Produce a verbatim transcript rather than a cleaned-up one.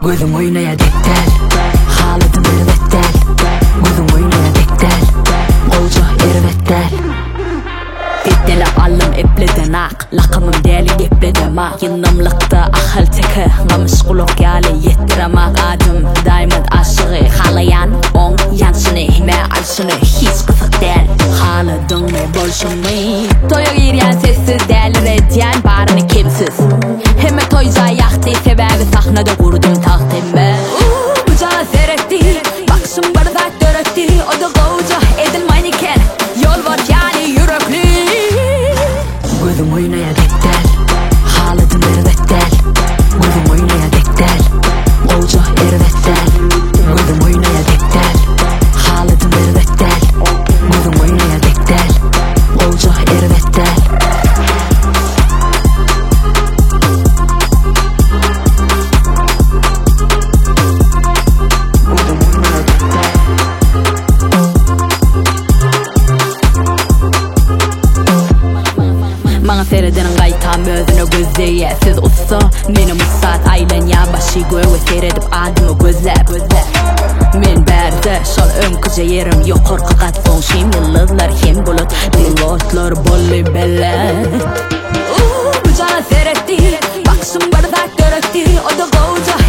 Gözüm oynaya dektel, haladım elbettel. Gözüm oynaya dektel, olca ervettel. Deddele allım epleden ak, lakımım deli epleden ak. Yılnımlıkta ahıl teki, ngamış kuluk yali yettiremek. Adım diamond aşığı, halayan on yansını. Me alşını hiç kısık del, haladın me bolşunu. Toya giryen sessiz del, redyen barını kimsiz. Hemme toyca yaktı, sebebi sahnada kurdum tahtımı. Bucağı seyretti, bakışım bardak döretti. O da koca edilmeyen iken, yol var yani yürekli. Gözüm oynaya dektel, haladım ervettel. Gözüm oynaya dektel, olca ervettel. Gözüm oynaya dektel, haladım ervettel. Gözüm oynaya dektel, olca ervettel. Bana seyredenin qaytam özünü gözleye. Siz utsa, meni mutsat aylan ya başı göğe seyredip adımı gözlep. Men berde şol önküce yerim yok korku katson. Şim yıldızlar hem bulut, pilotlar bolli bellet. Bucağına seyretti, bakışım bardak döretti. O da koca